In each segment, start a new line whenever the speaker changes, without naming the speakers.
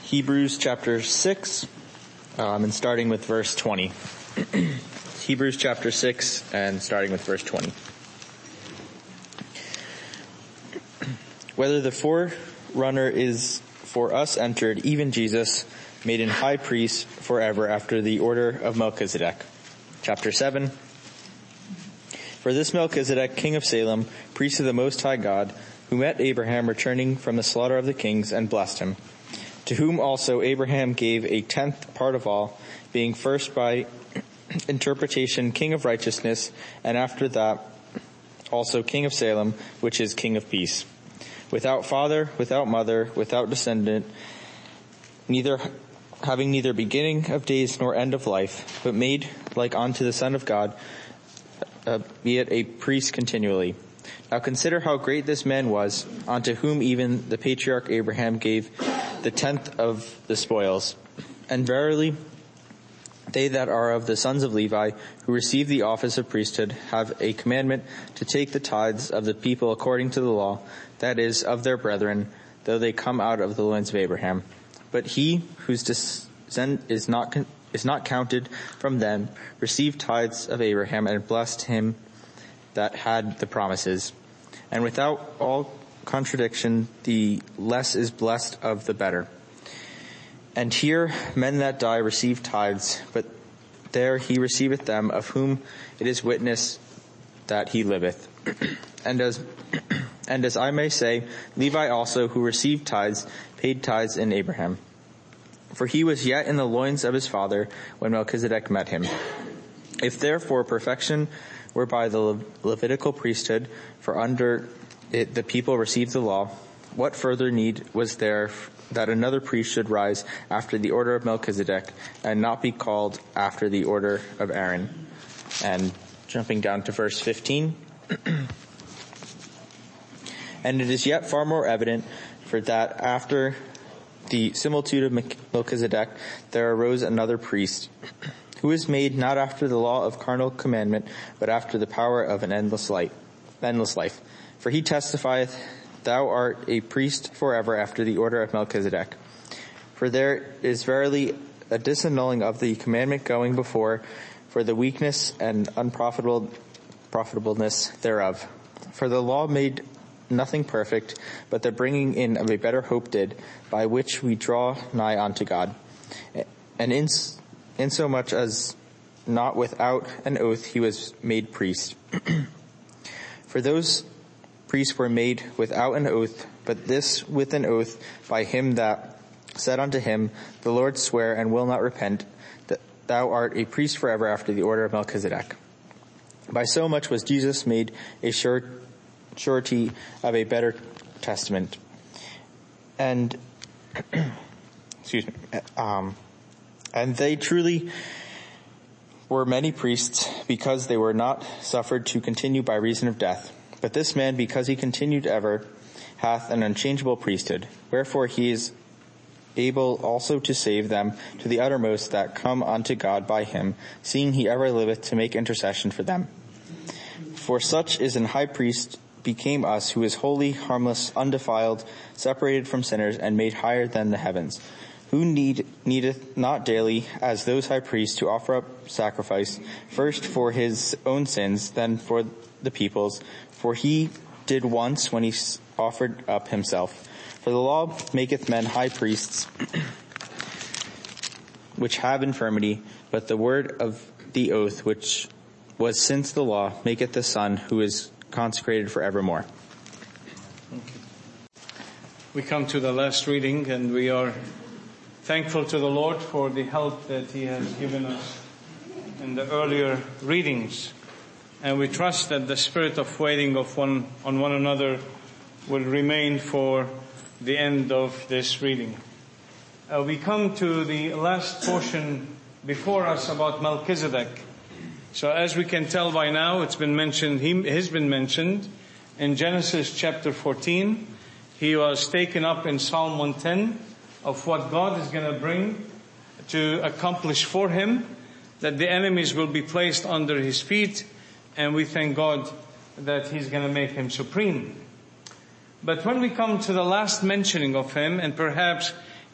Hebrews chapter 6, and starting with verse 20. Hebrews chapter 6 and starting with verse 20. Whether the forerunner is for us entered, even Jesus, made an high priest forever after the order of Melchizedek. Chapter 7. For this Melchizedek, king of Salem, priest of the Most High God, who met Abraham returning from the slaughter of the kings and blessed him, to whom also Abraham gave a 10th part of all, being first by interpretation king of righteousness, and after that also king of Salem, which is king of peace. Without father, without mother, without descendant, having neither beginning of days nor end of life, but made like unto the Son of God, be it a priest continually. Now consider how great this man was, unto whom even the patriarch Abraham gave the 10th of the spoils. And verily, they that are of the sons of Levi, who receive the office of priesthood, have a commandment to take the tithes of the people according to the law, that is, of their brethren, though they come out of the loins of Abraham. But he whose descent is not counted from them received tithes of Abraham and blessed him that had the promises. And without all contradiction, the less is blessed of the better. And here men that die receive tithes, but there he receiveth them of whom it is witness that he liveth. And as I may say, Levi also, who received tithes, paid tithes in Abraham. For he was yet in the loins of his father when Melchizedek met him. If therefore perfection were by the Levitical priesthood, for under it the people received the law, what further need was there that another priest should rise after the order of Melchizedek, and not be called after the order of Aaron? And jumping down to verse 15. And it is yet far more evident, for that after the similitude of Melchizedek there arose another priest, who is made not after the law of carnal commandment, but after the power of an endless life. For he testifieth, Thou art a priest forever after the order of Melchizedek. For there is verily a disannulling of the commandment going before, for the weakness and unprofitableness thereof. For the law made nothing perfect, but the bringing in of a better hope did, by which we draw nigh unto God. And insomuch as not without an oath he was made priest. For those priests were made without an oath, but this with an oath by him that said unto him, The Lord swear and will not repent, that thou art a priest forever after the order of Melchizedek. By so much was Jesus made a surety of a better testament. And and they truly were many priests, because they were not suffered to continue by reason of death. But this man, because he continued ever, hath an unchangeable priesthood. Wherefore he is able also to save them to the uttermost that come unto God by him, seeing he ever liveth to make intercession for them. For such is an high priest became us, who is holy, harmless, undefiled, separated from sinners, and made higher than the heavens, who needeth not daily, as those high priests, to offer up sacrifice, first for his own sins, then for the people's. For he did once when he offered up himself. For the law maketh men high priests, which have infirmity, but the word of the oath, which was since the law, maketh the Son, who is consecrated forevermore.
We come to the last reading, and we are thankful to the Lord for the help that he has given us in the earlier readings. And we trust that the spirit of waiting on one another will remain for the end of this reading. We come to the last portion before us about Melchizedek. So as we can tell by now, it's been mentioned, he has been mentioned in Genesis chapter 14. He was taken up in Psalm 110 of what God is going to bring to accomplish for him, that the enemies will be placed under his feet, and we thank God that he's going to make him supreme. But when we come to the last mentioning of him, and perhaps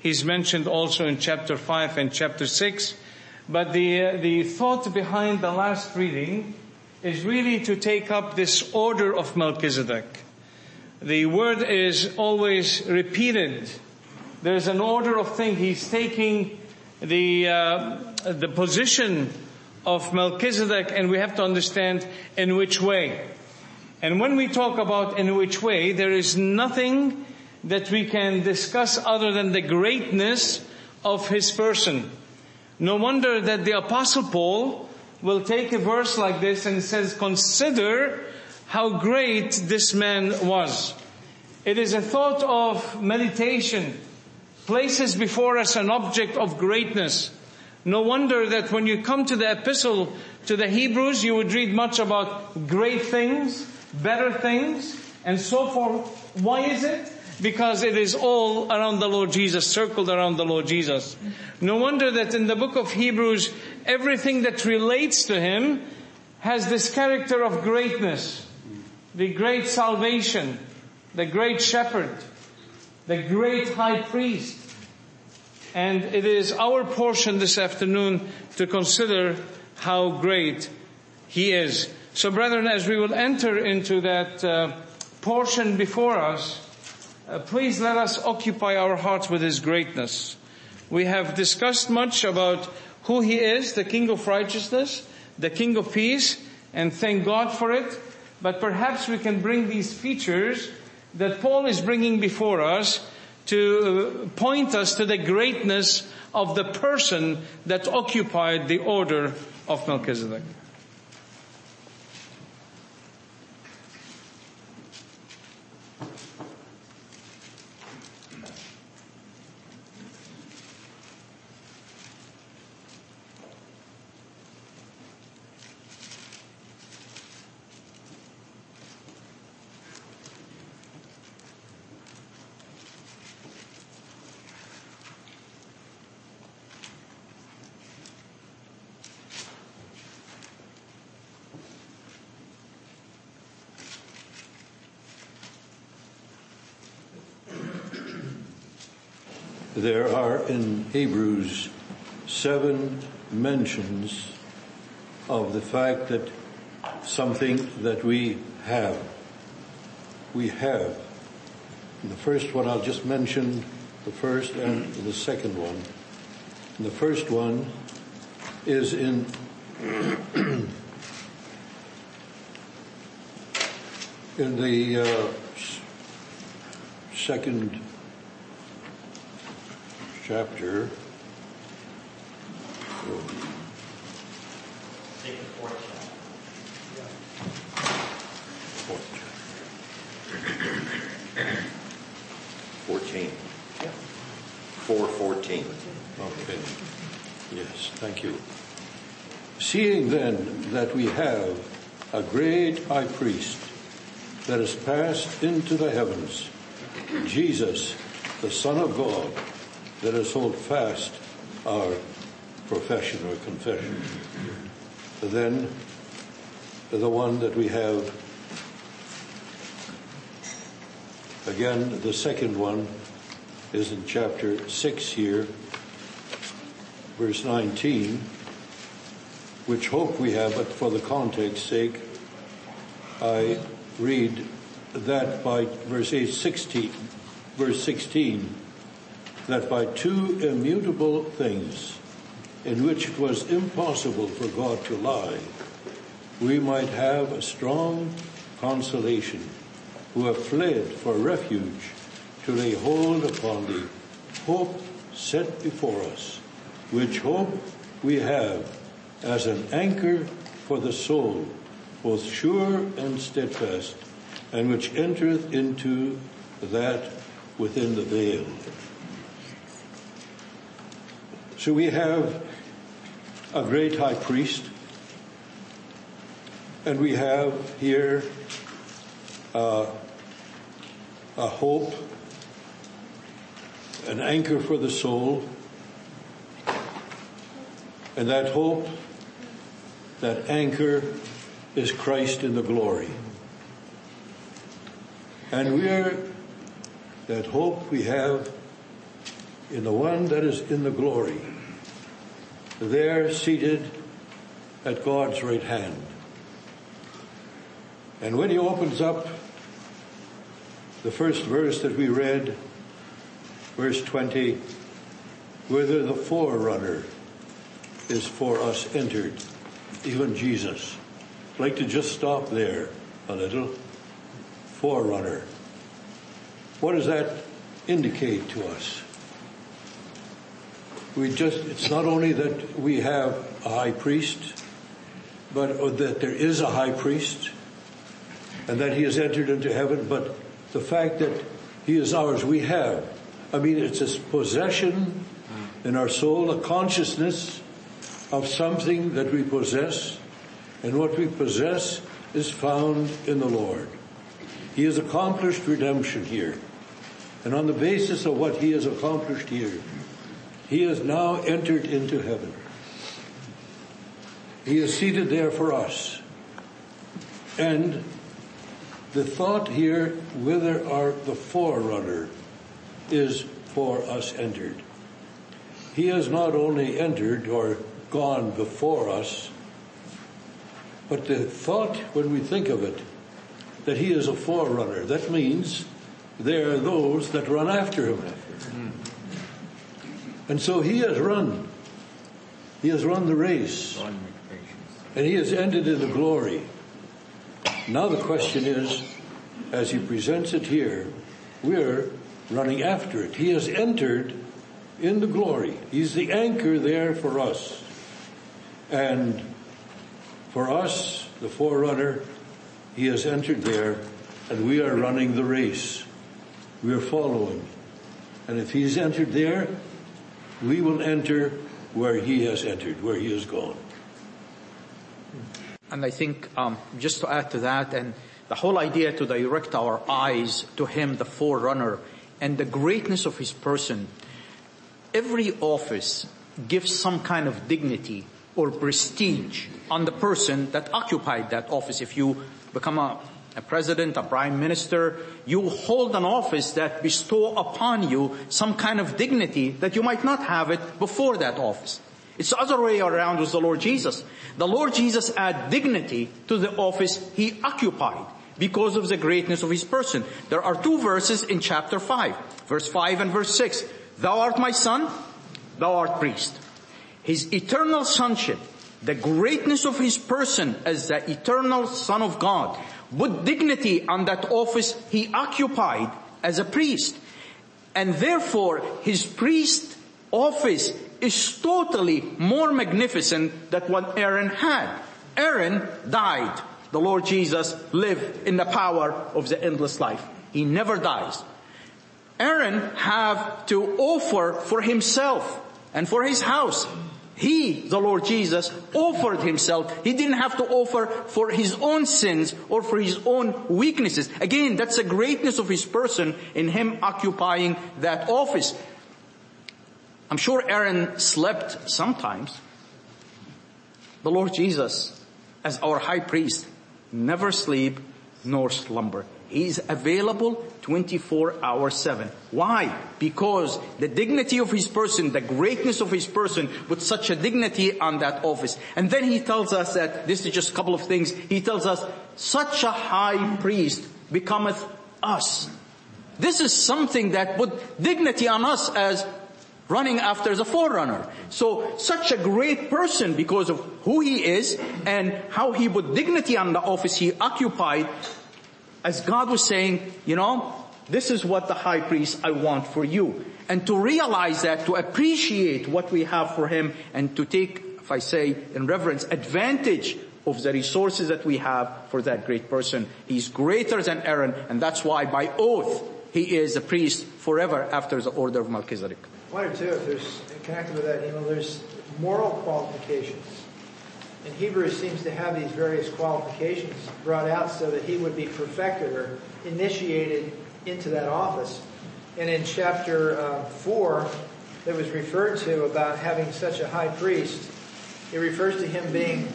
He's mentioned also in chapter 5 and chapter 6. But the thought behind the last reading is really to take up this order of Melchizedek. The word is always repeated. There's an order of things. He's taking the position of Melchizedek, and we have to understand in which way. And when we talk about in which way, there is nothing that we can discuss other than the greatness of his person. No wonder that the Apostle Paul will take a verse like this and says, consider how great this man was. It is a thought of meditation, places before us an object of greatness. No wonder that when you come to the epistle to the Hebrews, you would read much about great things, better things, and so forth. Why is it? Because it is all around the Lord Jesus, circled around the Lord Jesus. No wonder that in the book of Hebrews, everything that relates to him has this character of greatness. The great salvation, the great shepherd, the great high priest. And it is our portion this afternoon to consider how great he is. So brethren, as we will enter into that portion before us, please let us occupy our hearts with his greatness. We have discussed much about who he is, the King of righteousness, the King of peace, and thank God for it. But perhaps we can bring these features that Paul is bringing before us to point us to the greatness of the person that occupied the order of Melchizedek.
There are in Hebrews 7 mentions of the fact that something that we have. We have. And the first one, I'll just mention the first and the second one. And the first one is in in the second chapter.
Take the fourth chapter. 14. 4:14.
Okay. Yes, thank you. Seeing then that we have a great high priest that has passed into the heavens, Jesus, the Son of God, let us hold fast our profession or confession. Then the one that we have, again, the second one is in chapter 6 here, verse 19, which hope we have, but for the context's sake, I read that by verse 16, that by two immutable things, in which it was impossible for God to lie, we might have a strong consolation, who have fled for refuge to lay hold upon the hope set before us, which hope we have as an anchor for the soul, both sure and steadfast, and which entereth into that within the veil. So we have a great high priest, and we have here a hope, an anchor for the soul, and that hope, that anchor, is Christ in the glory. And that hope we have in the one that is in the glory, there seated at God's right hand. And when he opens up the first verse that we read, verse 20, whither the forerunner is for us entered, even Jesus. I'd like to just stop there a little. Forerunner. What does that indicate to us? It's not only that we have a high priest, but that there is a high priest, and that he has entered into heaven, but the fact that he is ours, we have. It's a possession in our soul, a consciousness of something that we possess, and what we possess is found in the Lord. He has accomplished redemption here. And on the basis of what he has accomplished here, he has now entered into heaven. He is seated there for us. And the thought here, whither the forerunner is for us entered. He has not only entered or gone before us, but the thought, when we think of it, that he is a forerunner, that means there are those that run after him. And so he has run. He has run the race. And he has ended in the glory. Now the question is, as he presents it here, we're running after it. He has entered in the glory. He's the anchor there for us. And for us, the forerunner, he has entered there, and we are running the race. We are following. And if he's entered there, we will enter where he has entered, where he has gone.
And I think, just to add to that, and the whole idea to direct our eyes to him, the forerunner, and the greatness of his person. Every office gives some kind of dignity or prestige on the person that occupied that office. If you become a president, a prime minister, you hold an office that bestow upon you some kind of dignity that you might not have it before that office. It's the other way around with the Lord Jesus. The Lord Jesus added dignity to the office he occupied because of the greatness of his person. There are two verses in chapter 5, verse 5 and verse 6. Thou art my son, thou art priest. His eternal sonship, the greatness of his person as the eternal Son of God, put dignity on that office he occupied as a priest. And therefore, his priest office is totally more magnificent than what Aaron had. Aaron died. The Lord Jesus lived in the power of the endless life. He never dies. Aaron have to offer for himself and for his house. He, the Lord Jesus, offered himself. He didn't have to offer for his own sins or for his own weaknesses. Again, that's the greatness of his person in him occupying that office. I'm sure Aaron slept sometimes. The Lord Jesus, as our high priest, never sleep nor slumber. He's available 24/7. Why? Because the dignity of his person, the greatness of his person, put such a dignity on that office. And then he tells us that, this is just a couple of things, he tells us, such a high priest becometh us. This is something that put dignity on us as running after the forerunner. So such a great person because of who he is and how he put dignity on the office he occupied, as God was saying, this is what the high priest I want for you. And to realize that, to appreciate what we have for him, and to take, if I say in reverence, advantage of the resources that we have for that great person. He's greater than Aaron, and that's why by oath he is a priest forever after the order of Melchizedek.
One or two, if there's connected with that, there's moral qualifications. And Hebrews seems to have these various qualifications brought out so that he would be perfected or initiated into that office. And in chapter 4, that was referred to about having such a high priest, it refers to him being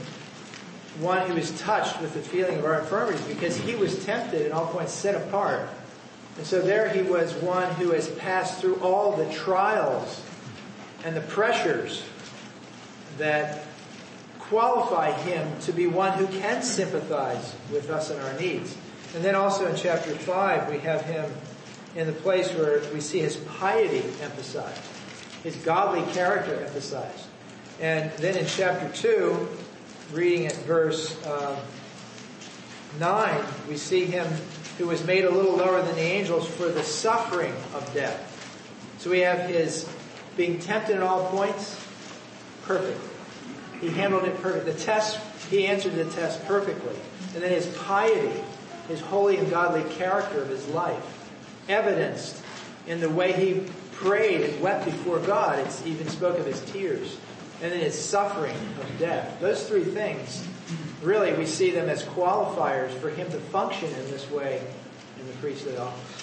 one who was touched with the feeling of our infirmities, because he was tempted in all points, set apart, And so there he was one who has passed through all the trials and the pressures that qualify him to be one who can sympathize with us and our needs. And then also in chapter 5, we have him in the place where we see his piety emphasized, his godly character emphasized. And then in chapter 2, reading at verse 9, we see him who was made a little lower than the angels for the suffering of death. So we have his being tempted at all points, perfect. He handled it perfect. The test, he answered the test perfectly. And then his piety, his holy and godly character of his life, evidenced in the way he prayed and wept before God. It's even spoke of his tears. And then his suffering of death. Those three things, really we see them as qualifiers for him to function in this way in the priestly office.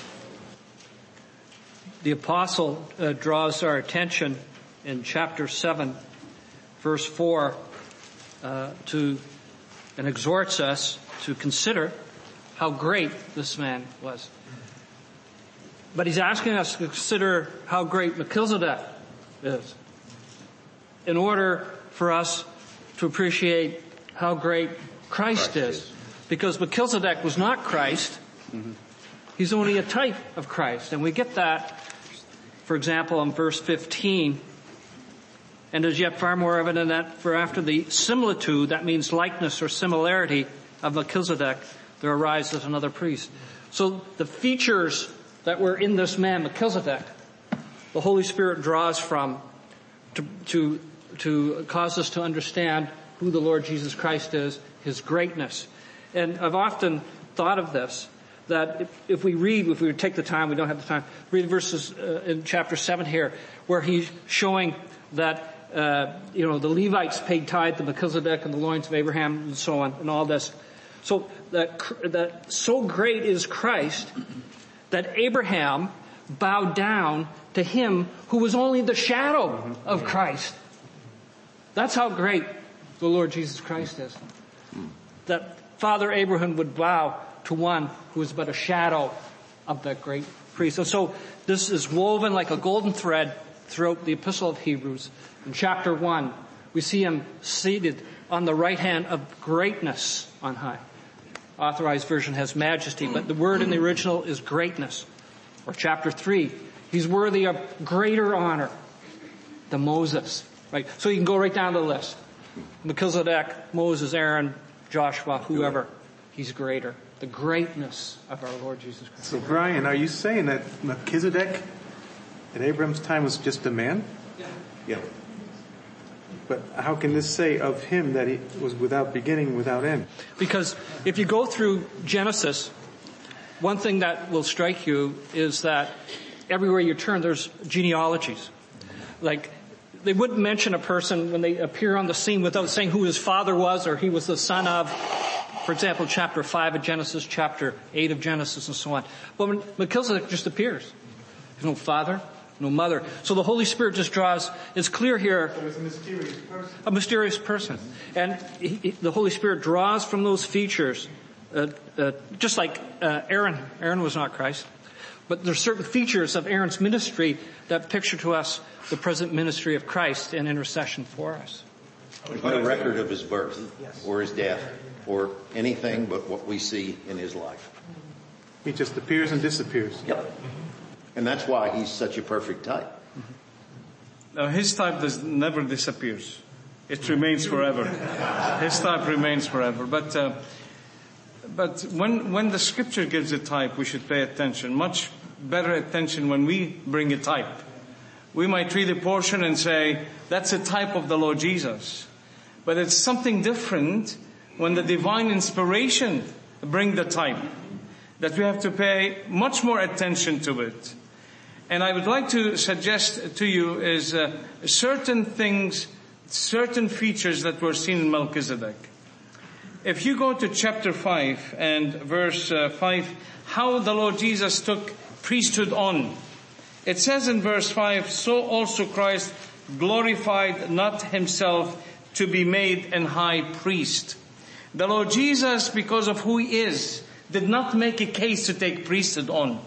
The apostle draws our attention in chapter 7, verse 4, and exhorts us to consider how great this man was. But he's asking us to consider how great Melchizedek is in order for us to appreciate how great Christ is. Because Melchizedek was not Christ. He's only a type of Christ. And we get that, for example, in verse 15. And is yet far more evident that for after the similitude, that means likeness or similarity of Melchizedek, there arises another priest. So the features that were in this man, Melchizedek, the Holy Spirit draws from to cause us to understand who the Lord Jesus Christ is, his greatness. And I've often thought of this, that if we take the time, we don't have the time, read verses in chapter 7 here, where he's showing that the Levites paid tithe to Melchizedek and the loins of Abraham and so on, and all this. So that so great is Christ that Abraham bowed down to him who was only the shadow of Christ. That's how great the Lord Jesus Christ is. That Father Abraham would bow to one who is but a shadow of that great priest. And so this is woven like a golden thread throughout the Epistle of Hebrews. In chapter 1, we see him seated on the right hand of greatness on high. Authorized version has majesty, but the word in the original is greatness. Or chapter 3, he's worthy of greater honor than Moses. Right? So you can go right down the list. Melchizedek, Moses, Aaron, Joshua, whoever. He's greater. The greatness of our Lord Jesus Christ.
So Brian, are you saying that Melchizedek at Abraham's time was just a man?
Yeah.
But how can this say of him that he was without beginning, without end?
Because if you go through Genesis, one thing that will strike you is that everywhere you turn, there's genealogies. Like, they wouldn't mention a person when they appear on the scene without saying who his father was or he was the son of, for example, chapter 5 of Genesis, chapter 8 of Genesis, and so on. But when Melchizedek just appears, there's no father, no mother. So the Holy Spirit just draws, it's clear here.
So it's a mysterious person.
A mysterious person. And the Holy Spirit draws from those features, just like Aaron. Aaron was not Christ. But there's certain features of Aaron's ministry that picture to us the present ministry of Christ and intercession for us.
There's no record of his birth or his death or anything but what we see in his life.
He just appears and disappears.
Yep. And that's why he's such a perfect type.
Now, his type never disappears. It remains forever. His type remains forever. But when the Scripture gives a type, we should pay attention. Much better attention when we bring a type. We might read a portion and say, that's a type of the Lord Jesus. But it's something different when the divine inspiration bring the type. That we have to pay much more attention to it. And I would like to suggest to you is certain things, certain features that were seen in Melchizedek. If you go to chapter 5 and verse 5, how the Lord Jesus took priesthood on. It says in verse 5, so also Christ glorified not himself to be made an high priest. The Lord Jesus, because of who he is, did not make a case to take priesthood on.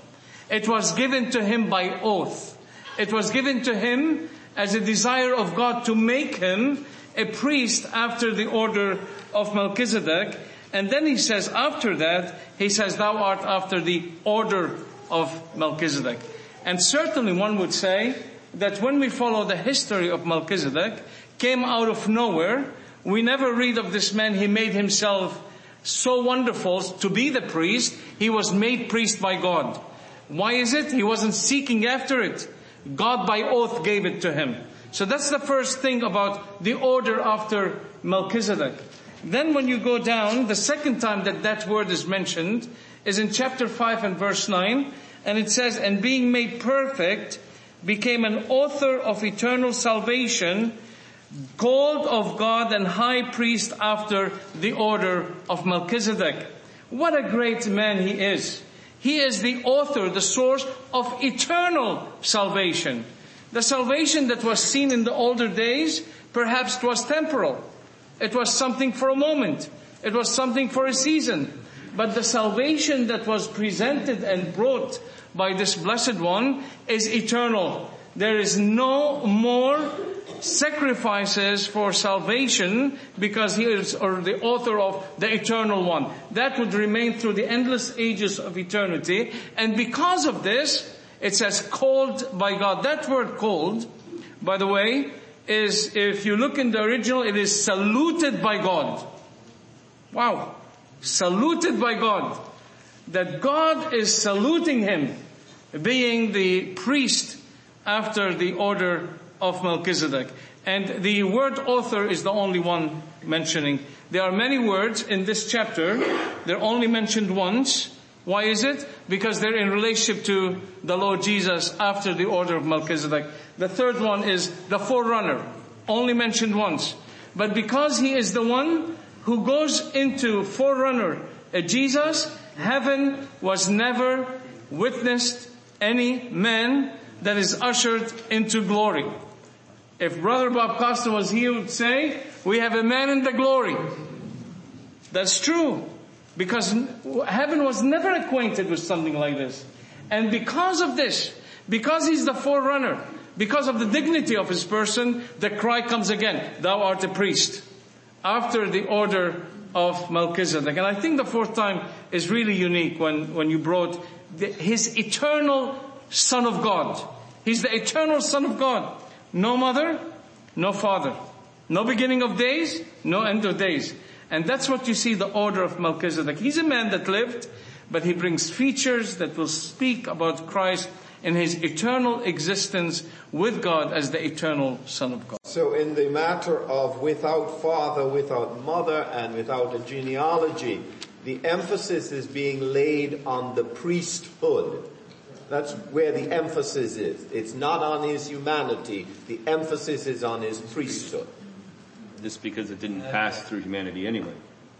It was given to him by oath. It was given to him as a desire of God to make him a priest after the order of Melchizedek. And then he says, after that, he says, thou art after the order of Melchizedek. And certainly one would say that when we follow the history of Melchizedek, came out of nowhere. We never read of this man. He made himself so wonderful to be the priest. He was made priest by God. Why is it? He wasn't seeking after it. God by oath gave it to him. So that's the first thing about the order after Melchizedek. Then when you go down, the second time that word is mentioned is in chapter 5 and verse 9. And it says, and being made perfect, became an author of eternal salvation, called of God and high priest after the order of Melchizedek. What a great man he is. He is the author, the source of eternal salvation. The salvation that was seen in the older days, perhaps it was temporal. It was something for a moment. It was something for a season. But the salvation that was presented and brought by this blessed one is eternal. There is no more sacrifices for salvation because he is the author of the eternal one. That would remain through the endless ages of eternity. And because of this, it says called by God. That word called, by the way, is, if you look in the original, it is saluted by God. Wow. Saluted by God. That God is saluting him, being the priest after the order of Melchizedek. And the word author is the only one mentioning. There are many words in this chapter. They're only mentioned once. Why is it? Because they're in relationship to the Lord Jesus after the order of Melchizedek. The third one is the forerunner. Only mentioned once. But because he is the one who goes into forerunner Jesus, heaven was never witnessed any man that is ushered into glory. If Brother Bob Costa was here, he would say, we have a man in the glory. That's true. Because heaven was never acquainted with something like this. And because of this, because he's the forerunner, because of the dignity of his person, the cry comes again, thou art a priest. After the order of Melchizedek. And I think the fourth time is really unique when you brought his eternal Son of God. He's the eternal Son of God. No mother, no father. No beginning of days, no end of days. And that's what you see, the order of Melchizedek. He's a man that lived, but he brings features that will speak about Christ in his eternal existence with God as the eternal Son of God.
So in the matter of without father, without mother, and without a genealogy, the emphasis is being laid on the priesthood. That's where the emphasis is. It's not on his humanity. The emphasis is on his priesthood.
Just because it didn't pass through humanity anyway.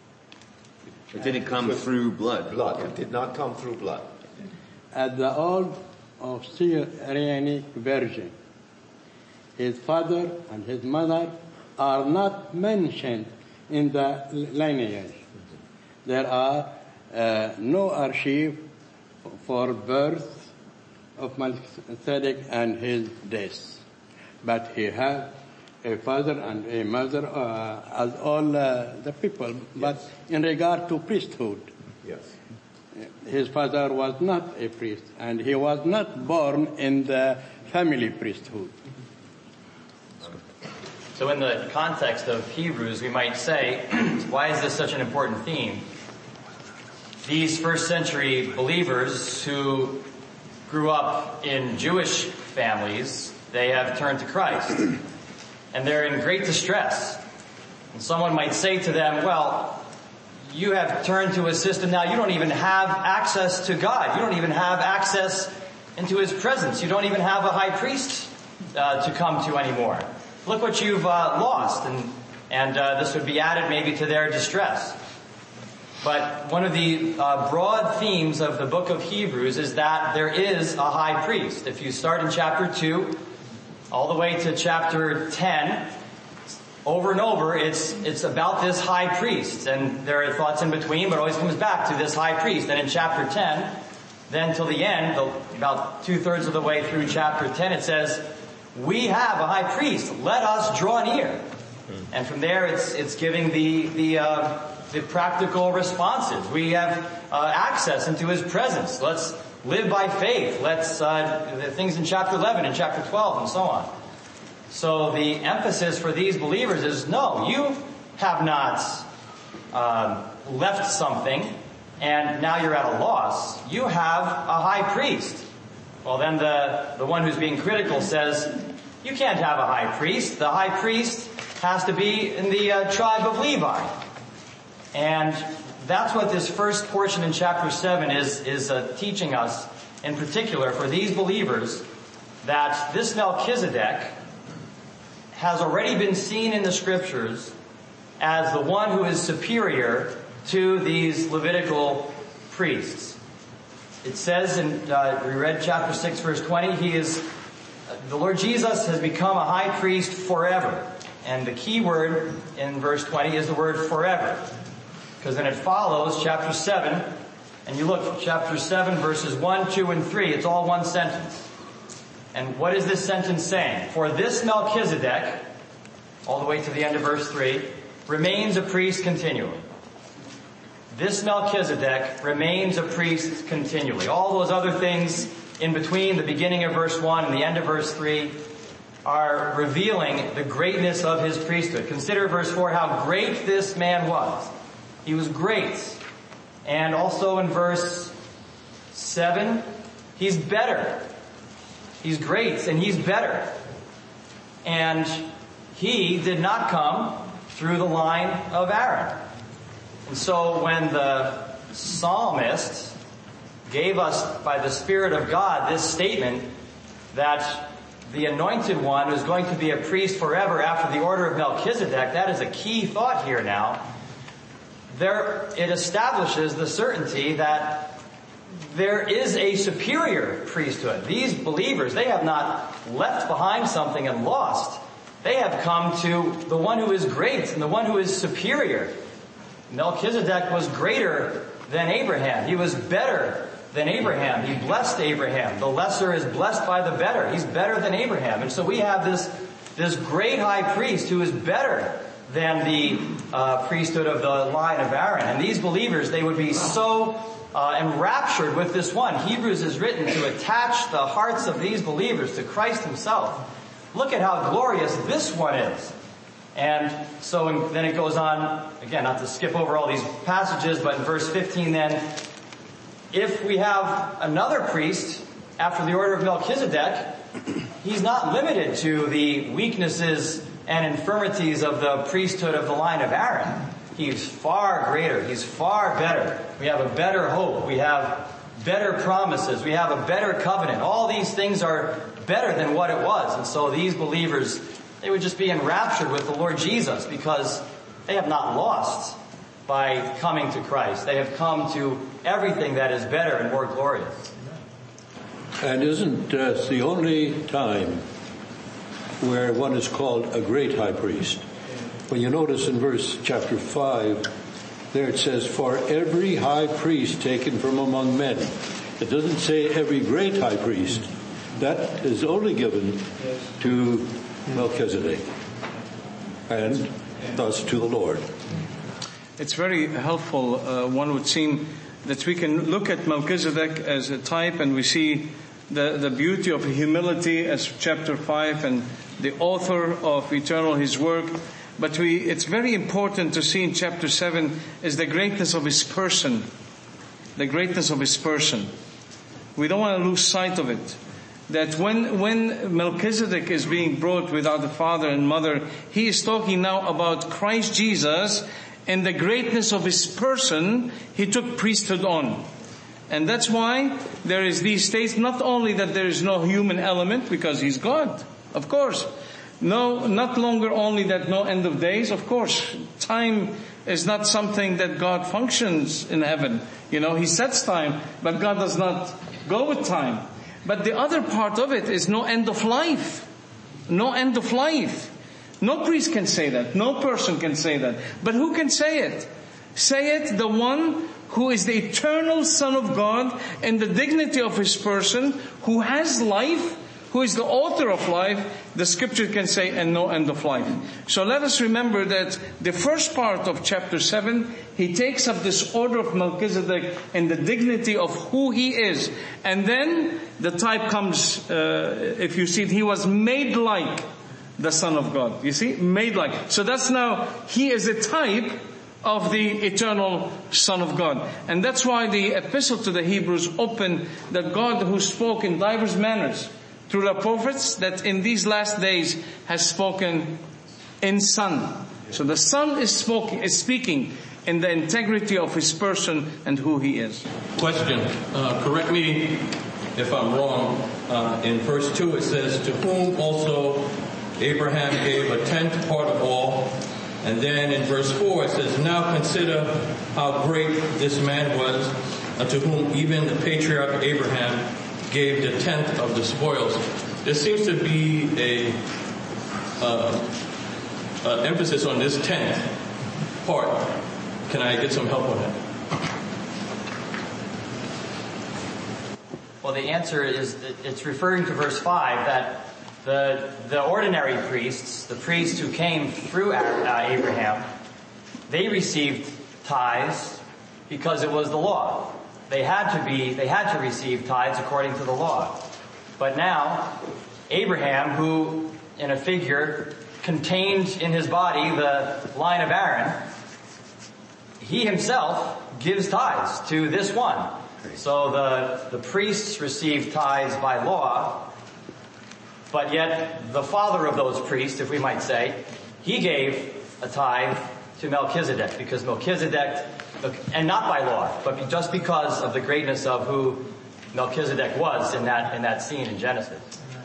It didn't come through blood.
It did not come through blood.
At the old of Syrianic version, his father and his mother are not mentioned in the lineage. There are no archive for birth of Melchizedek and his death. But he had a father and a mother as all the people. But in regard to priesthood,
yes,
his father was not a priest, and he was not born in the family priesthood.
So in the context of Hebrews, we might say, why is this such an important theme? These first century believers who grew up in Jewish families, they have turned to Christ. And they're in great distress. And someone might say to them, well, you have turned to a system now, you don't even have access to God. You don't even have access into his presence. You don't even have a high priest to come to anymore. Look what you've lost. And this would be added maybe to their distress. But one of the broad themes of the book of Hebrews is that there is a high priest. If you start in chapter 2, all the way to chapter 10, over and over, it's about this high priest. And there are thoughts in between, but it always comes back to this high priest. And in chapter 10, then till the end, about 2/3 of the way through chapter 10, it says, we have a high priest, let us draw near. And from there it's giving the practical responses. We have access into his presence. Let's live by faith. Let's the things in chapter 11 and chapter 12 and so on. So the emphasis for these believers is, no, you have not left something and now you're at a loss. You have a high priest. Well, then the one who's being critical says, you can't have a high priest. The high priest has to be in the tribe of Levi. And that's what this first portion in chapter 7 is teaching us, in particular for these believers, that this Melchizedek has already been seen in the scriptures as the one who is superior to these Levitical priests. It says we read chapter 6 verse 20, the Lord Jesus has become a high priest forever. And the key word in verse 20 is the word forever. Because then it follows chapter 7, and you look, chapter 7 verses 1, 2, and 3, it's all one sentence. And what is this sentence saying? For this Melchizedek, all the way to the end of verse 3, remains a priest continually. This Melchizedek remains a priest continually. All those other things in between the beginning of verse 1 and the end of verse 3 are revealing the greatness of his priesthood. Consider verse 4 how great this man was. He was great. And also in verse 7, he's better. He's great and he's better. And he did not come through the line of Aaron. And so when the psalmist gave us by the Spirit of God this statement that the anointed one is going to be a priest forever after the order of Melchizedek, that is a key thought here now. It establishes the certainty that there is a superior priesthood. These believers, they have not left behind something and lost. They have come to the one who is great and the one who is superior. Melchizedek was greater than Abraham. He was better than Abraham. He blessed Abraham. The lesser is blessed by the better. He's better than Abraham. And so we have this great high priest who is better than the priesthood of the line of Aaron. And these believers, they would be so enraptured with this one. Hebrews is written to attach the hearts of these believers to Christ himself. Look at how glorious this one is. And so then it goes on, again, not to skip over all these passages, but in verse 15 then, if we have another priest after the order of Melchizedek, he's not limited to the weaknesses and infirmities of the priesthood of the line of Aaron. He's far greater. He's far better. We have a better hope. We have better promises. We have a better covenant. All these things are better than what it was. And so these believers, they would just be enraptured with the Lord Jesus because they have not lost by coming to Christ. They have come to everything that is better and more glorious.
And isn't the only time where one is called a great high priest? When you notice in chapter 5, there it says, for every high priest taken from among men. It doesn't say every great high priest. That is only given to Melchizedek and thus to the Lord.
It's very helpful, one would seem, that we can look at Melchizedek as a type and we see the beauty of humility as chapter 5 and the author of eternal his work. But it's very important to see in chapter 7 is the greatness of his person. The greatness of his person. We don't want to lose sight of it. That when Melchizedek is being brought without the father and mother, he is talking now about Christ Jesus and the greatness of his person. He took priesthood on. And that's why there is these states, not only that there is no human element because he's God, of course. No, not longer only that no end of days, of course. Time is not something that God functions in heaven. He sets time, but God does not go with time. But the other part of it is no end of life. No end of life. No priest can say that. No person can say that. But who can say it? Say it the one who is the eternal Son of God in the dignity of His person, who has life, who is the author of life, the scripture can say, and no end of life. So let us remember that the first part of chapter 7, he takes up this order of Melchizedek and the dignity of who he is. And then the type comes, if you see it, he was made like the Son of God. You see? Made like. So that's now, he is a type of the eternal Son of God. And that's why the epistle to the Hebrews opened that God who spoke in divers manners through the prophets, that in these last days has spoken in Son. So the Son is speaking in the integrity of His person and who He is.
Question, correct me if I'm wrong. In verse 2 it says, to whom also Abraham gave a tenth part of all. And then in verse 4 it says, now consider how great this man was, unto whom even the patriarch Abraham gave the tenth of the spoils. There seems to be a emphasis on this tenth part. Can I get some help on that?
Well, the answer is that it's referring to verse 5 that the ordinary priests, the priests who came through Abraham, they received tithes because it was the law. They had to receive tithes according to the law. But now, Abraham, who in a figure contained in his body the line of Aaron, he himself gives tithes to this one. So the priests received tithes by law, but yet the father of those priests, if we might say, he gave a tithe to Melchizedek, because Melchizedek, and not by law, but just because of the greatness of who Melchizedek was in that scene in Genesis.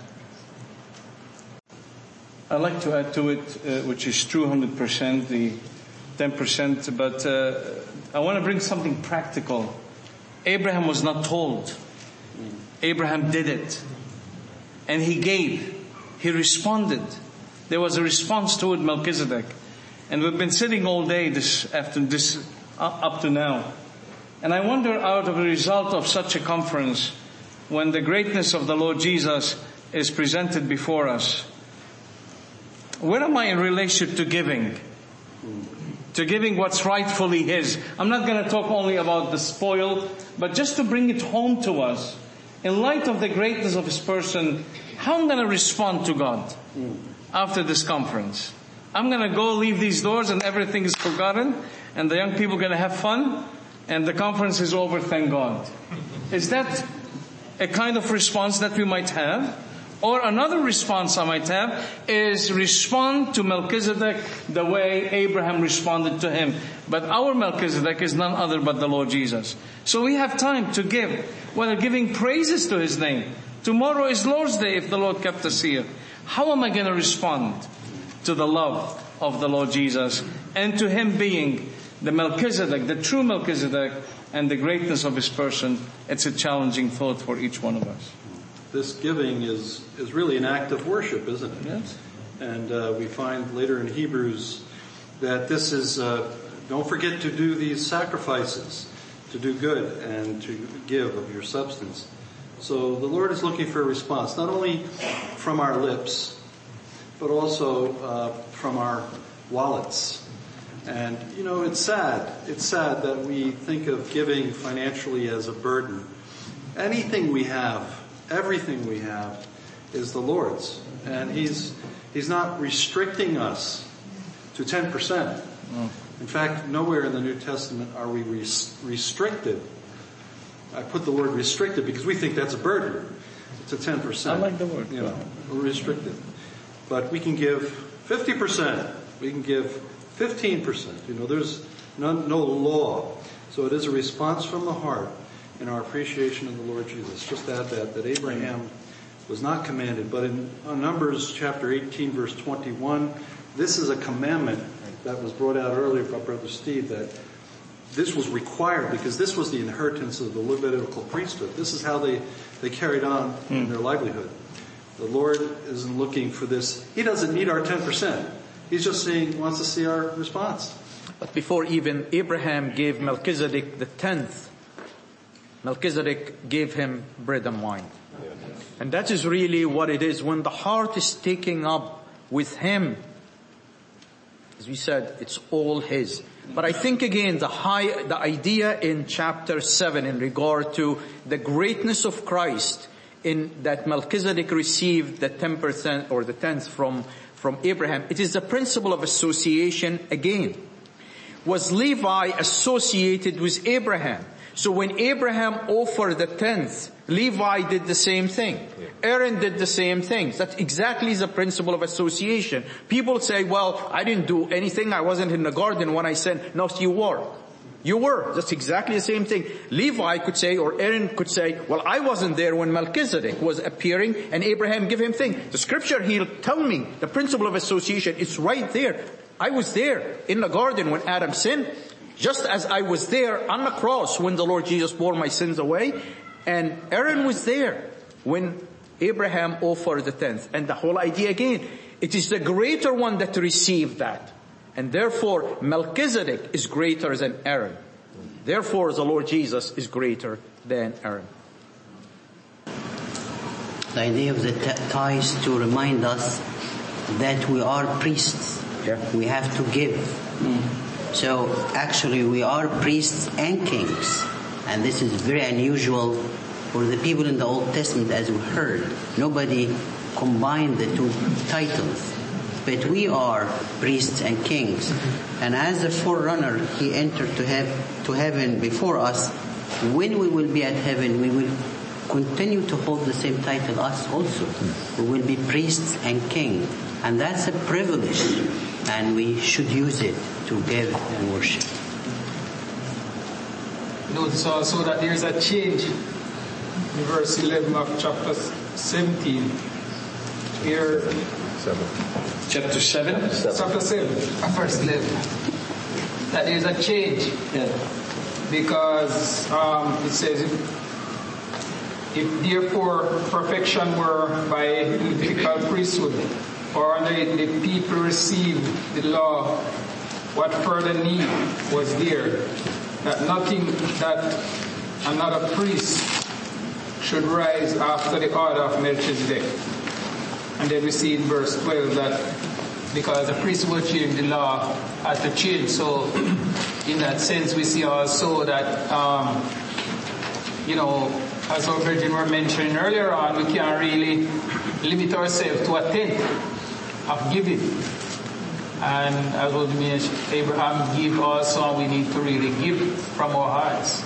I'd like to add to it, which is true 100%, the 10%, but I want to bring something practical. Abraham was not told. Abraham did it. And he gave. He responded. There was a response to it, Melchizedek. And we've been sitting all day up to now. And I wonder, out of the result of such a conference, when the greatness of the Lord Jesus is presented before us, where am I in relationship to giving? To giving what's rightfully His. I'm not going to talk only about the spoil, but just to bring it home to us. In light of the greatness of His person, how I'm going to respond to God after this conference? I'm going to go leave these doors and everything is forgotten, and the young people are going to have fun, and the conference is over, thank God. Is that a kind of response that we might have? Or another response I might have is respond to Melchizedek the way Abraham responded to him. But our Melchizedek is none other but the Lord Jesus. So we have time to give, whether giving praises to His name. Tomorrow is Lord's Day if the Lord kept us here. How am I going to respond to the love of the Lord Jesus and to Him being the Melchizedek, the true Melchizedek, and the greatness of His person? It's a challenging thought for each one of us.
This giving is really an act of worship, isn't it?
Yes.
And we find later in Hebrews that this is, don't forget to do these sacrifices, to do good and to give of your substance. So the Lord is looking for a response, not only from our lips, but also from our wallets. And, it's sad. It's sad that we think of giving financially as a burden. Anything we have, everything we have is the Lord's. And He's not restricting us to 10%. In fact, nowhere in the New Testament are we restricted. I put the word restricted because we think that's a burden. It's a 10%.
I like the word.
We're restricted. But we can give 50%. We can give 15%. There's no law. So it is a response from the heart in our appreciation of the Lord Jesus. Just add that Abraham was not commanded, but in Numbers chapter 18 verse 21, this is a commandment that was brought out earlier by Brother Steve, that this was required because this was the inheritance of the Levitical priesthood. This is how they carried on in their livelihood. The Lord isn't looking for this. He doesn't need our 10%. He's just wants to see our response.
But before even Abraham gave Melchizedek the 10th, Melchizedek gave him bread and wine. And that is really what it is. When the heart is taken up with him, as we said, it's all his. But I think again, the idea in chapter 7 in regard to the greatness of Christ, in that Melchizedek received the 10% or the 10th from Abraham, it is the principle of association again. Was Levi associated with Abraham? So when Abraham offered the 10th, Levi did the same thing. Aaron did the same thing. That's exactly the principle of association. People say, well, I didn't do anything. I wasn't in the garden when I sinned. No, you were. You were. That's exactly the same thing. Levi could say, or Aaron could say, well, I wasn't there when Melchizedek was appearing and Abraham gave him things. The scripture, he'll tell me the principle of association. It's right there. I was there in the garden when Adam sinned, just as I was there on the cross when the Lord Jesus bore my sins away. And Aaron was there when Abraham offered the 10th. And the whole idea again, it is the greater one that received that. And therefore, Melchizedek is greater than Aaron. Therefore, the Lord Jesus is greater than Aaron.
The idea of the tithes to remind us that we are priests. Yeah. We have to give. So actually we are priests and kings. And this is very unusual for the people in the Old Testament, as we heard. Nobody combined the two titles. But we are priests and kings. And as a forerunner, he entered to heaven before us. When we will be at heaven, we will continue to hold the same title, us also. We will be priests and king. And that's a privilege. And we should use it to give and worship.
Notice also that there's a change in verse 11 of chapter 17. Here,
chapter 7?
Chapter 7, verse 11. That there's a change. Yeah. Because it says, if therefore perfection were by Levitical priesthood, or the people received the law, what further need was there that another priest should rise after the order of Melchizedek? And then we see in verse 12 that because the priest who changed the law had to change. So in that sense we see also that, as our Virgin were mentioning earlier on, we can't really limit ourselves to a tenth of giving. And as was mentioned, Abraham gave also, and we need to really give from our hearts.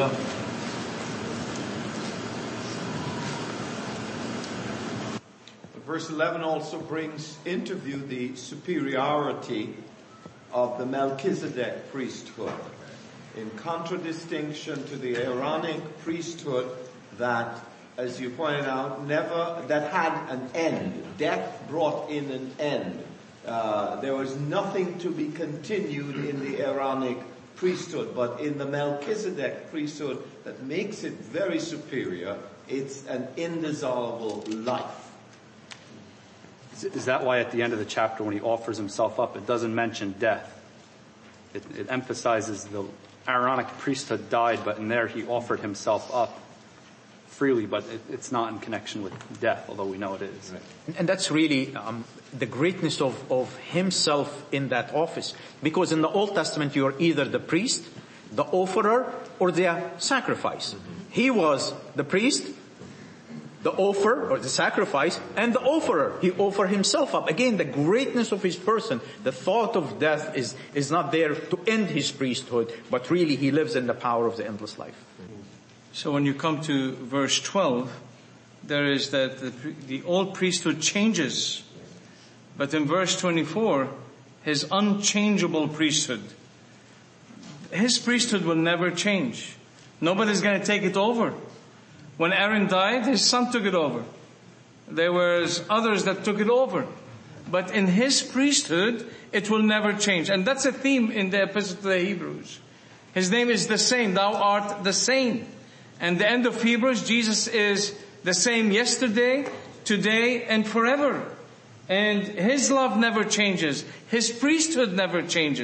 Verse 11 also brings into view the superiority of the Melchizedek priesthood, in contradistinction to the Aaronic priesthood that, as you pointed out, that had an end. Death brought in an end. There was nothing to be continued in the Aaronic priesthood, but in the Melchizedek priesthood that makes it very superior, it's an indissoluble life.
Is that why at the end of the chapter when he offers himself up, it doesn't mention death? It emphasizes the Aaronic priesthood died, but in there he offered himself up freely, but it's not in connection with death, although we know it is.
Right. And that's really the greatness of himself in that office. Because in the Old Testament you are either the priest, the offerer, or the sacrifice. Mm-hmm. He was the priest, the offer, or the sacrifice, and the offerer. He offered himself up. Again, the greatness of his person, the thought of death is not there to end his priesthood, but really he lives in the power of the endless life.
So when you come to verse 12, there is that the old priesthood changes. But in verse 24, his unchangeable priesthood. His priesthood will never change. Nobody's going to take it over. When Aaron died, his son took it over. There was others that took it over. But in his priesthood, it will never change. And that's a theme in the Epistle to the Hebrews. His name is the same. Thou art the same. And the end of Hebrews, Jesus is the same yesterday, today, and forever. And his love never changes. His priesthood never changes.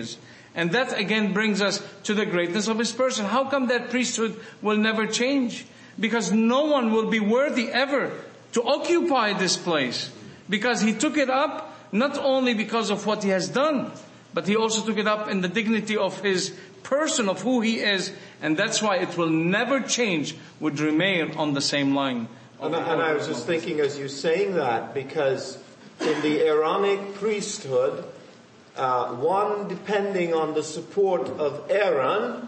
And that again brings us to the greatness of his person. How come that priesthood will never change? Because no one will be worthy ever to occupy this place. Because he took it up not only because of what he has done, but he also took it up in the dignity of his person, of who he is. And that's why it will never change, would remain on the same line.
And I was just thinking as you're saying that, because in the Aaronic priesthood, one depending on the support of Aaron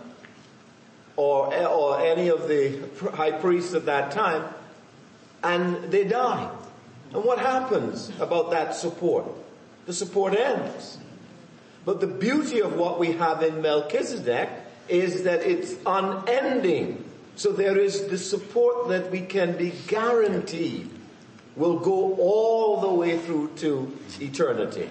or any of the high priests at that time, and they die. And what happens about that support? The support ends. But the beauty of what we have in Melchizedek is that it's unending. So there is the support that we can be guaranteed will go all the way through to eternity.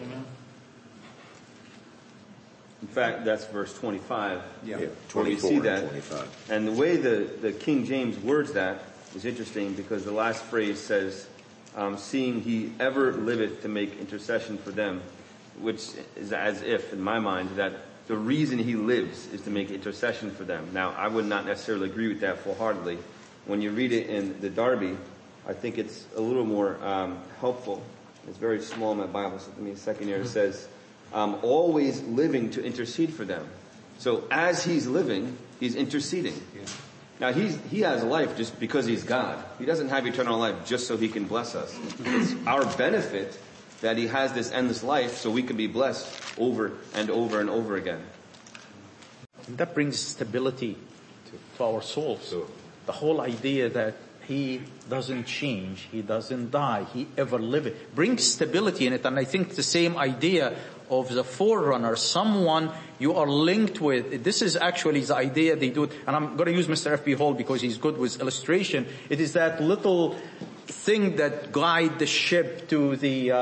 In fact, that's verse 25.
Yeah,
where
24
we see that.
and 25.
And the way the King James words that is interesting, because the last phrase says, seeing he ever liveth to make intercession for them, which is as if, in my mind, that the reason he lives is to make intercession for them. Now, I would not necessarily agree with that full-heartedly. When you read it in the Darby, I think it's a little more helpful. It's very small in my Bible, so give me a second here. It says, always living to intercede for them. So as he's living, he's interceding. Yeah. Now he has life just because he's God. He doesn't have eternal life just so he can bless us. It's our benefit that he has this endless life so we can be blessed over and over and over again.
And that brings stability to our souls. The whole idea that he doesn't change, he doesn't die, he ever liveth, brings stability in it. And I think the same idea of the forerunner, someone you are linked with. This is actually the idea they do. And I'm going to use Mr. F.B. Hall because he's good with illustration. It is that little thing that guide the ship to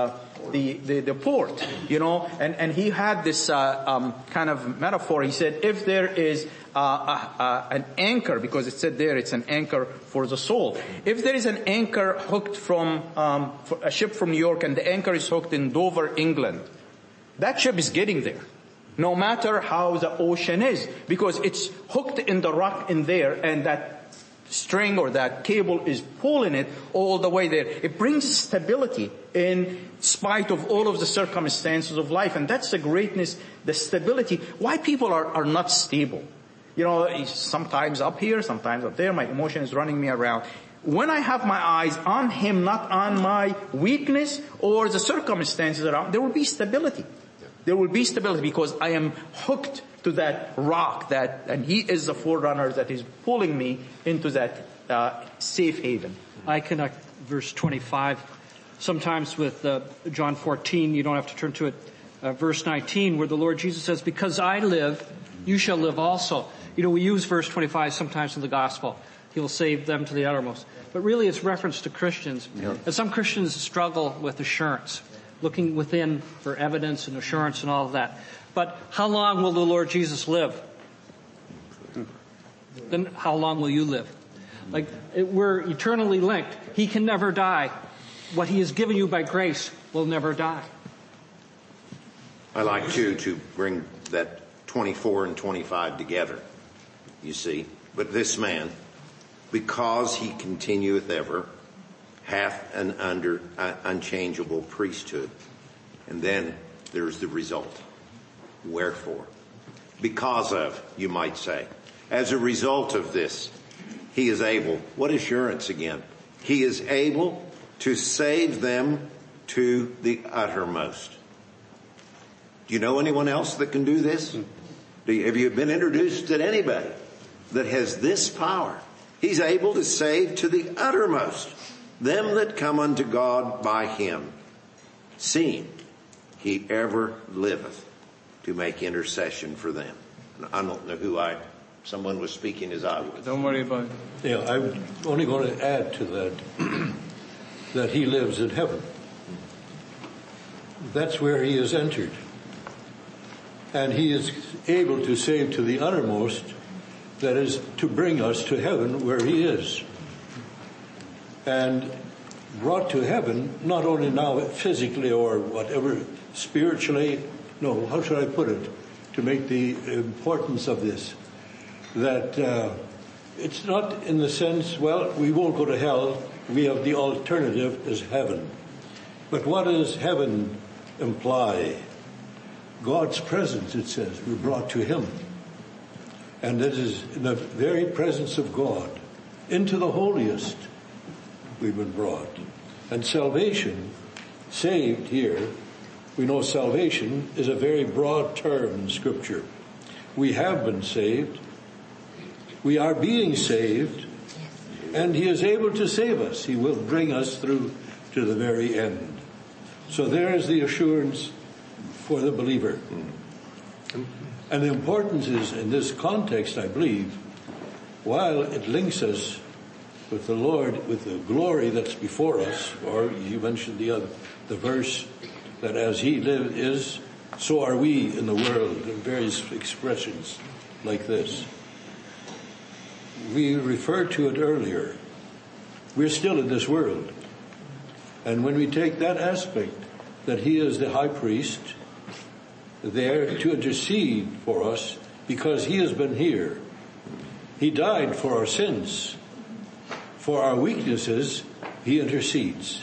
the port, and he had this kind of metaphor. He said, if there is an anchor, because it said there it's an anchor for the soul. If there is an anchor hooked from a ship from New York, and the anchor is hooked in Dover, England, that ship is getting there, no matter how the ocean is, because it's hooked in the rock in there, and that string or that cable is pulling it all the way there. It brings stability in spite of all of the circumstances of life. And that's the greatness, the stability. Why people are not stable. Sometimes up here, sometimes up there, my emotion is running me around. When I have my eyes on him, not on my weakness or the circumstances around, there will be stability. There will be stability because I am hooked to that rock and he is the forerunner that is pulling me into that safe haven.
I connect verse 25 sometimes with John 14. You don't have to turn to it. Verse 19, where the Lord Jesus says, because I live, you shall live also. We use verse 25 sometimes in the gospel. He'll save them to the uttermost. But really it's reference to Christians. Yeah. And some Christians struggle with assurance, looking within for evidence and assurance and all of that. But how long will the Lord Jesus live? Then how long will you live? We're eternally linked. He can never die. What he has given you by grace will never die.
I like to bring that 24 and 25 together, you see. But this man, because he continueth ever, hath an unchangeable priesthood. And then there's the result. Wherefore? Because of, you might say. As a result of this, he is able, what assurance again? He is able to save them to the uttermost. Do you know anyone else that can do this? Have you been introduced to anybody that has this power? He's able to save to the uttermost them that come unto God by him, seeing he ever liveth to make intercession for them. I don't know who someone was speaking as I was.
Don't worry about it.
Yeah, I'm only going to add to that, that he lives in heaven. That's where he is entered. And he is able to save to the uttermost, that is, to bring us to heaven where he is. And brought to heaven, not only now physically or whatever, spiritually, no, how should I put it? to make the importance of this, that it's not in the sense, well, we won't go to hell, we have the alternative is heaven. But what does heaven imply? God's presence, it says, we're brought to him. And it is in the very presence of God, into the holiest, we've been brought. And salvation, saved here, we know salvation is a very broad term in Scripture. We have been saved, we are being saved, and he is able to save us. He will bring us through to the very end. So there is the assurance for the believer. And the importance is, in this context, I believe, while it links us with the Lord, with the glory that's before us, or you mentioned the verse that as he is, so are we in the world, in various expressions like this. We referred to it earlier. We're still in this world. And when we take that aspect, that he is the high priest, there to intercede for us, because he has been here. He died for our sins. For our weaknesses, he intercedes.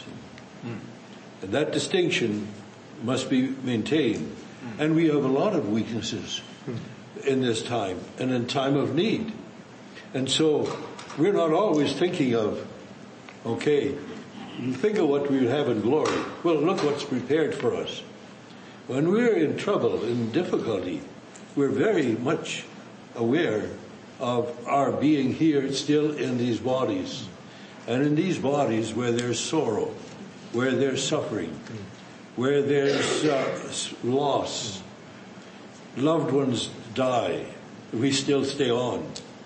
And that distinction must be maintained. And we have a lot of weaknesses in this time, and in time of need. And so, we're not always thinking of, okay, think of what we would have in glory. Well, look what's prepared for us. When we're in trouble, in difficulty, we're very much aware of our being here still in these bodies. And in these bodies where there's sorrow, where there's suffering, where there's loss, loved ones die, we still stay on.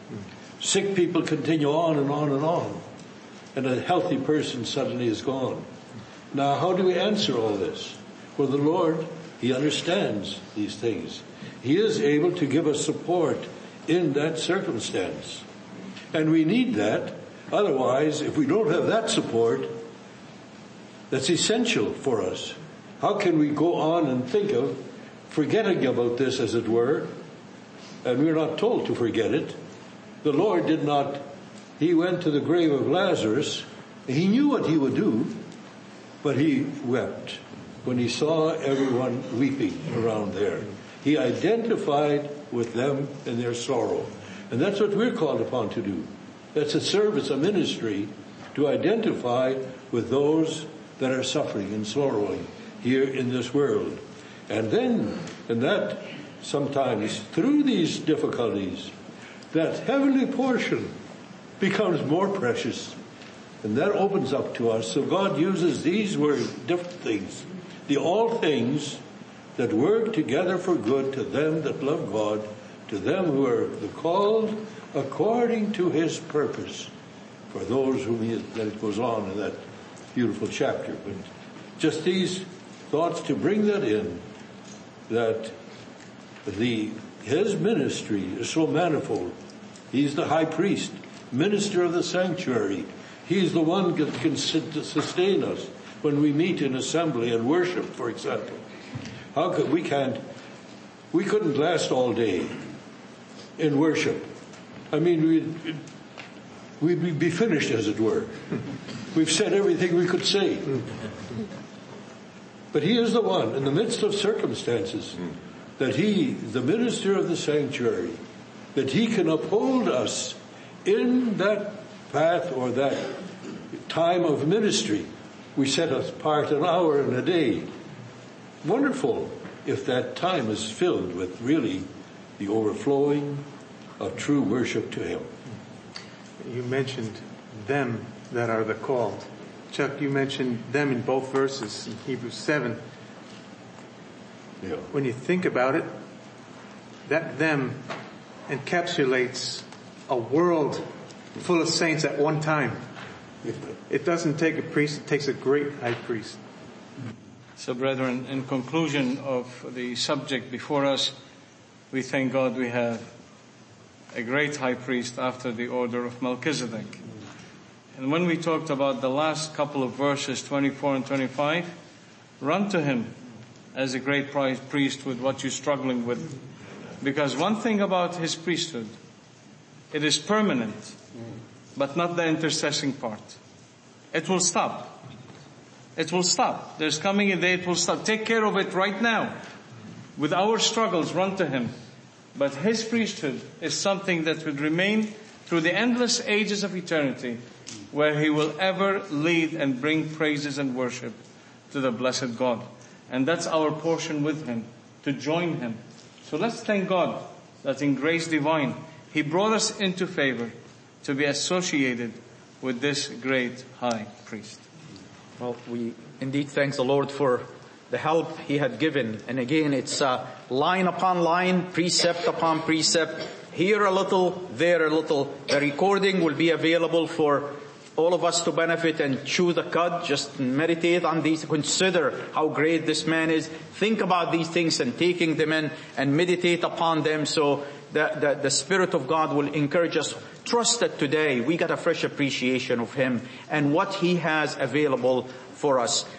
Sick people continue on and on and on. And a healthy person suddenly is gone. Now, how do we answer all this? Well, the Lord, he understands these things. He is able to give us support in that circumstance. And we need that. Otherwise, if we don't have that support, that's essential for us. How can we go on and think of forgetting about this, as it were? And we're not told to forget it. The Lord did not. He went to the grave of Lazarus. He knew what he would do, but he wept when he saw everyone weeping around there. He identified with them in their sorrow. And that's what we're called upon to do. That's a service, a ministry, to identify with those that are suffering and sorrowing here in this world. And then, and that sometimes through these difficulties, that heavenly portion becomes more precious. And that opens up to us. So God uses these words, different things. The all things that work together for good to them that love God, to them who are the called according to his purpose. For those whom he, that it goes on in that beautiful chapter. But just these thoughts to bring that in, that his ministry is so manifold. He's the high priest, minister of the sanctuary. He's the one that can sustain us when we meet in assembly and worship, for example. How could we couldn't last all day in worship. I mean, we'd be finished, as it were. We've said everything we could say. But he is the one, in the midst of circumstances, that he, the minister of the sanctuary, that he can uphold us in that path or that time of ministry. We set apart an hour in a day. Wonderful if that time is filled with really the overflowing of true worship to him.
You mentioned them that are the called. Chuck, you mentioned them in both verses in Hebrews 7.
Yeah.
When you think about it, that them encapsulates a world full of saints at one time. It doesn't take a priest, it takes a great high priest.
So, brethren, in conclusion of the subject before us, we thank God we have a great high priest after the order of Melchizedek. And when we talked about the last couple of verses, 24 and 25, run to him as a great priest with what you're struggling with. Because one thing about his priesthood, it is permanent, but not the intercessing part. It will stop. It will stop. There's coming a day it will stop. Take care of it right now. With our struggles, run to him. But his priesthood is something that would remain through the endless ages of eternity, where he will ever lead and bring praises and worship to the blessed God. And that's our portion with him, to join him. So let's thank God that in grace divine, he brought us into favor to be associated with this great high priest.
Well, we indeed thank the Lord for the help he had given. And again, it's line upon line, precept upon precept, here a little, there a little. The recording will be available for all of us to benefit and chew the cud. Just meditate on these, consider how great this man is. Think about these things and taking them in and meditate upon them, so the Spirit of God will encourage us. Trust that today we got a fresh appreciation of him and what he has available for us.